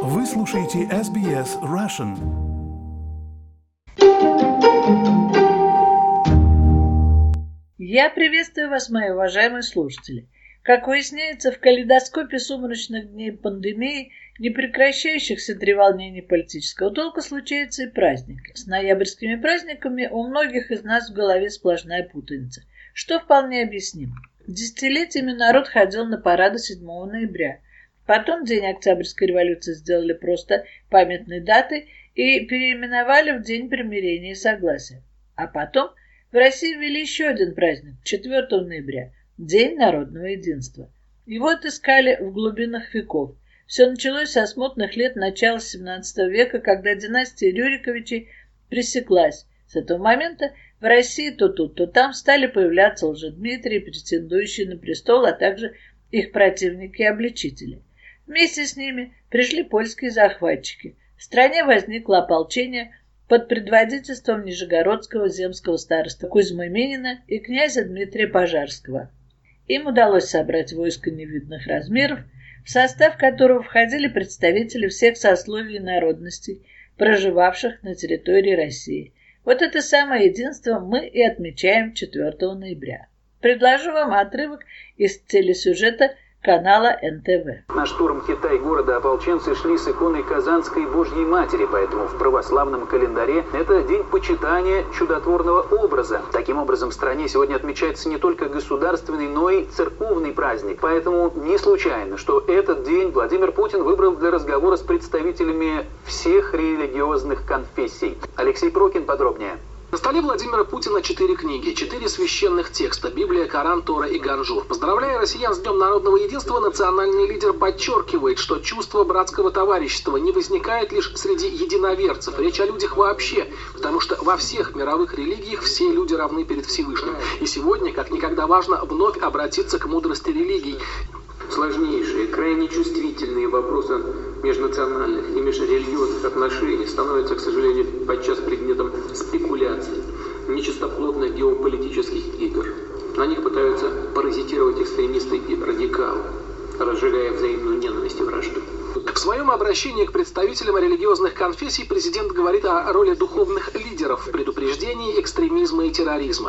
Вы слушаете SBS Russian. Я приветствую вас, мои уважаемые слушатели. Как выясняется, в калейдоскопе сумрачных дней пандемии, не прекращающихся треволнений политического толка, случаются и праздники. С ноябрьскими праздниками у многих из нас в голове сплошная путаница, что вполне объяснимо. Десятилетиями народ ходил на парады 7 ноября. Потом День Октябрьской революции сделали просто памятной датой и переименовали в День примирения и согласия. А потом в России ввели еще один праздник, 4 ноября, День народного единства. Его отыскали в глубинах веков. Все началось со смутных лет начала XVII века, когда династия Рюриковичей пресеклась. С этого момента в России то тут, то там стали появляться Лжедмитрии, претендующие на престол, а также их противники и обличители. Вместе с ними пришли польские захватчики. В стране возникло ополчение под предводительством нижегородского земского староста Кузьмы Минина и князя Дмитрия Пожарского. Им удалось собрать войско невиданных размеров, в состав которого входили представители всех сословий и народностей, проживавших на территории России. Вот это самое единство мы и отмечаем 4 ноября. Предложу вам отрывок из телесюжета канала НТВ. На штурм Китай-города ополченцы шли с иконой Казанской Божьей Матери, поэтому в православном календаре это день почитания чудотворного образа. Таким образом, в стране сегодня отмечается не только государственный, но и церковный праздник. Поэтому не случайно, что этот день Владимир Путин выбрал для разговора с представителями всех религиозных конфессий. Алексей Прокин подробнее. На столе Владимира Путина 4 книги, 4 священных текста – Библия, Коран, Тора и Ганжур. Поздравляя россиян с Днем народного единства, национальный лидер подчеркивает, что чувство братского товарищества не возникает лишь среди единоверцев. Речь о людях вообще, потому что во всех мировых религиях все люди равны перед Всевышним. И сегодня, как никогда, важно вновь обратиться к мудрости религий. Сложнейшие, крайне чувствительные вопросы межнациональных и межрелигиозных отношений становятся, к сожалению, подчас предметом спекуляций, нечистоплотных геополитических игр. На них пытаются паразитировать экстремисты и радикалы, разжигая взаимную ненависть и вражду. В своем обращении к представителям религиозных конфессий президент говорит о роли духовных лидеров в предупреждении экстремизма и терроризма.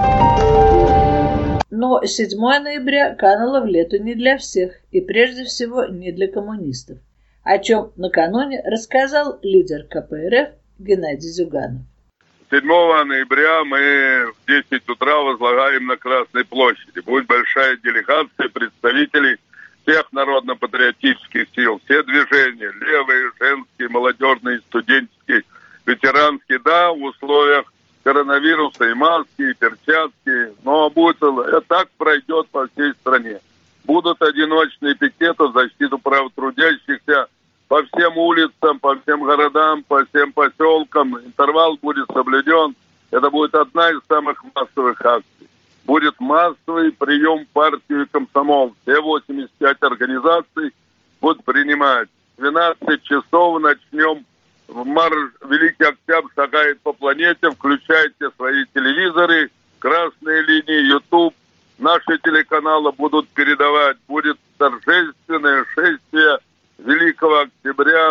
Но 7 ноября кануло в лету не для всех и прежде всего не для коммунистов, о чем накануне рассказал лидер КПРФ Геннадий Зюганов. 7 ноября мы в 10 утра возлагаем на Красной площади. Будет большая делегация представителей всех народно-патриотических сил, все движения, левые, женские, молодежные, студенческие, ветеранские, да, в условиях коронавируса и маски, и перчатки, но будет, так пройдет по всей стране. Будут одиночные пикеты в защиту прав трудящихся по всем улицам, по всем городам, по всем поселкам. Интервал будет соблюден. Это будет одна из самых массовых акций. Будет массовый прием в партию и комсомол. Все 85 организаций будут принимать. В 12 часов начнем. Марш Великий Октябрь шагает по планете, включайте свои телевизоры, красные линии, YouTube. Наши телеканалы будут передавать, будет торжественное шествие Великого Октября.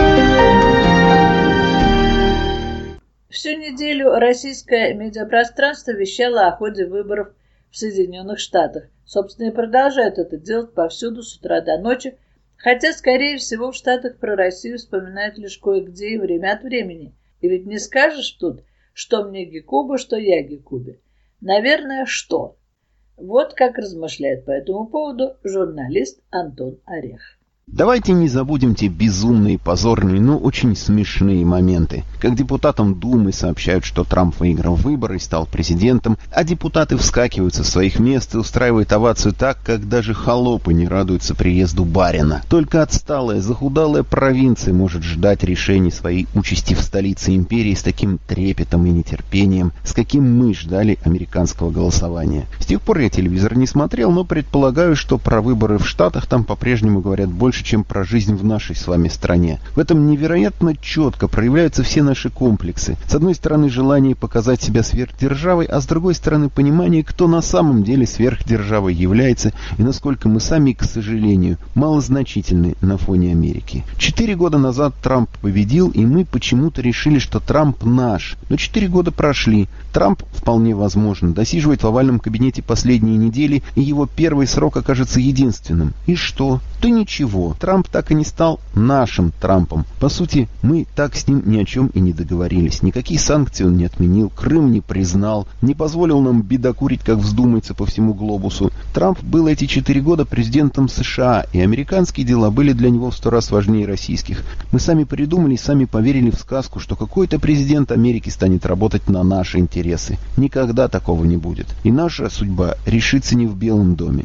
Всю неделю российское медиапространство вещало о ходе выборов в Соединенных Штатах. Собственно, и продолжает это делать повсюду с утра до ночи, хотя, скорее всего, в Штатах про Россию вспоминают лишь кое-где и время от времени. И ведь не скажешь тут, что мне Гекуба, что я Гекубе. Наверное, что? Вот как размышляет по этому поводу журналист Антон Орех. Давайте не забудем те безумные, позорные, но очень смешные моменты, как депутатам Думы сообщают, что Трамп выиграл выборы и стал президентом, а депутаты вскакивают со своих мест и устраивают овацию так, как даже холопы не радуются приезду барина. Только отсталая, захудалая провинция может ждать решений своей участи в столице империи с таким трепетом и нетерпением, с каким мы ждали американского голосования. С тех пор я телевизор не смотрел, но предполагаю, что про выборы в Штатах там по-прежнему говорят больше, больше, чем про жизнь в нашей с вами стране. В этом невероятно четко проявляются все наши комплексы. С одной стороны, желание показать себя сверхдержавой, а с другой стороны, понимание, кто на самом деле сверхдержавой является и насколько мы сами, к сожалению, малозначительны на фоне Америки. 4 года назад Трамп победил, и мы почему-то решили, что Трамп наш. Но 4 года прошли. Трамп, вполне возможно, досиживает в овальном кабинете последние недели, и его первый срок окажется единственным. И что? Да ничего. Трамп так и не стал нашим Трампом. По сути, мы так с ним ни о чем и не договорились. Никакие санкции он не отменил, Крым не признал, не позволил нам бедокурить, как вздумается, по всему глобусу. Трамп был эти 4 года президентом США, и американские дела были для него в 100 раз важнее российских. Мы сами придумали и сами поверили в сказку, что какой-то президент Америки станет работать на наши интересы. Никогда такого не будет. И наша судьба решится не в Белом доме.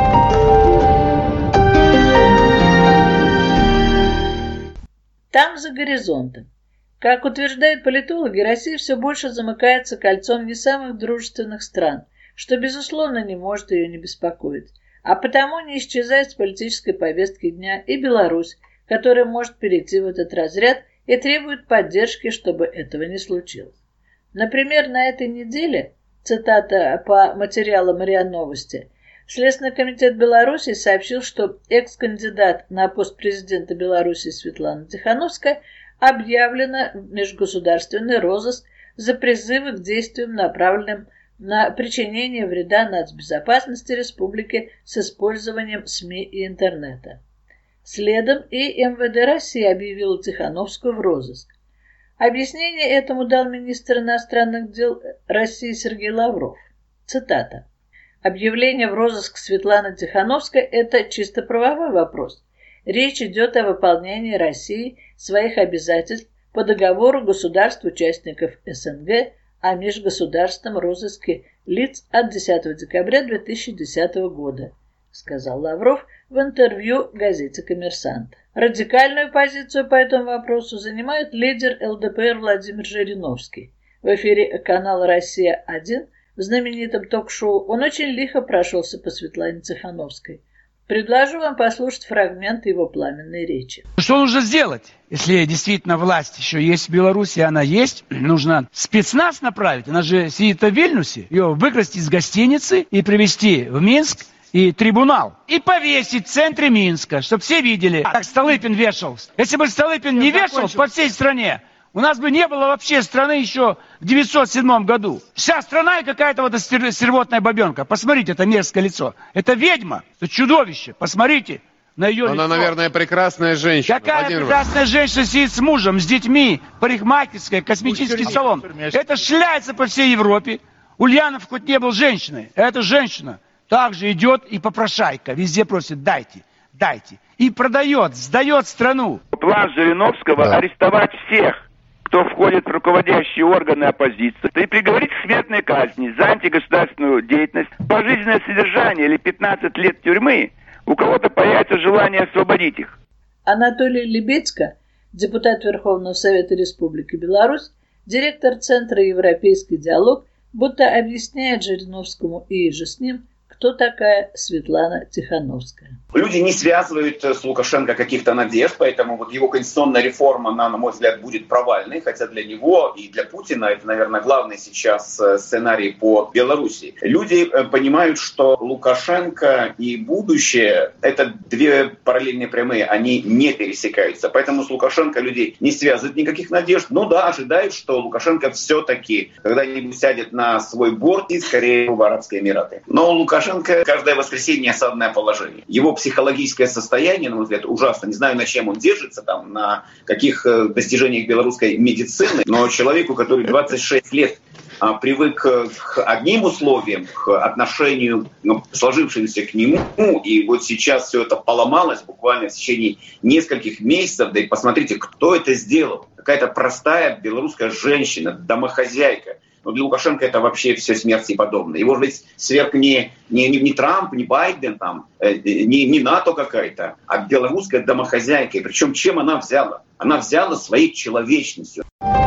Там, за горизонтом. Как утверждают политологи, Россия все больше замыкается кольцом не самых дружественных стран, что, безусловно, не может ее не беспокоить. А потому не исчезает с политической повестки дня и Беларусь, которая может перейти в этот разряд и требует поддержки, чтобы этого не случилось. Например, на этой неделе, цитата по материалам РИА Новости, Следственный комитет Беларуси сообщил, что экс-кандидат на пост президента Беларуси Светлана Тихановская объявлена в межгосударственный розыск за призывы к действиям, направленным на причинение вреда нацбезопасности республики с использованием СМИ и интернета. Следом и МВД России объявила Тихановскую в розыск. Объяснение этому дал министр иностранных дел России Сергей Лавров. Цитата. Объявление в розыск Светланы Тихановской – это чисто правовой вопрос. Речь идет о выполнении Россией своих обязательств по договору государств-участников СНГ о межгосударственном розыске лиц от 10 декабря 2010 года, сказал Лавров в интервью газете «Коммерсант». Радикальную позицию по этому вопросу занимает лидер ЛДПР Владимир Жириновский. В эфире канала «Россия-1» в знаменитом ток-шоу он очень лихо прошелся по Светлане Тихановской. Предложу вам послушать фрагмент его пламенной речи. Что нужно сделать, если действительно власть еще есть в Беларуси, она есть? Нужно спецназ направить, она же сидит в Вильнюсе, ее выкрасть из гостиницы и привезти в Минск и трибунал. И повесить в центре Минска, чтобы все видели, как Столыпин вешал. Если бы Столыпин не вешал по всей стране, у нас бы не было вообще страны еще в 907 году. Вся страна и какая-то вот стервотная бабенка. Посмотрите, это мерзкое лицо. Это ведьма, это чудовище. Посмотрите на ее лицо. Она, наверное, прекрасная женщина. Какая прекрасная женщина сидит с мужем, с детьми, парикмахерская, косметический салон. Это шляется по всей Европе. Ульянов хоть не был женщиной. Эта женщина также идет и попрошайка. Везде просит дайте, дайте. И продает, сдает страну. План Жириновского арестовать всех, кто входит в руководящие органы оппозиции, и приговорить к смертной казни за антигосударственную деятельность, пожизненное содержание или 15 лет тюрьмы, у кого-то появится желание освободить их. Анатолий Лебедько, депутат Верховного Совета Республики Беларусь, директор Центра «Европейский диалог», будто объясняет Жириновскому и же с ним, кто такая Светлана Тихановская. Люди не связывают с Лукашенко каких-то надежд, поэтому вот его конституционная реформа, она, на мой взгляд, будет провальной, хотя для него и для Путина это, наверное, главный сейчас сценарий по Беларуси. Люди понимают, что Лукашенко и будущее — это две параллельные прямые, они не пересекаются, поэтому с Лукашенко людей не связывают никаких надежд. Ну да, ожидают, что Лукашенко все-таки когда-нибудь сядет на свой борт и скорее в Арабские Эмираты. Но Лукашенко каждое воскресенье осадное положение. Его психологическое состояние, на мой взгляд, ужасно. Не знаю, на чем он держится, там, на каких достижениях белорусской медицины, но человеку, который 26 лет привык к одним условиям, к отношению, сложившемуся к нему, и вот сейчас все это поломалось буквально в течение нескольких месяцев. Да и посмотрите, кто это сделал. Какая-то простая белорусская женщина, домохозяйка. Но для Лукашенко это вообще все смерти подобное. Его ведь сверх не Трамп, не Байден, там, не НАТО какая-то, а белорусская домохозяйка. И причем чем она взяла? Она взяла своей человечностью.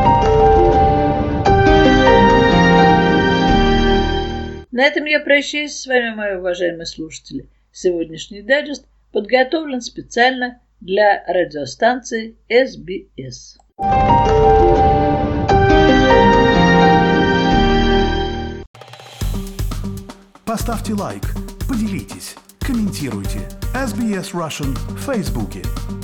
На этом я прощаюсь с вами, мои уважаемые слушатели. Сегодняшний дайджест подготовлен специально для радиостанции СБС. Поставьте лайк, поделитесь, комментируйте. SBS Russian в Фейсбуке.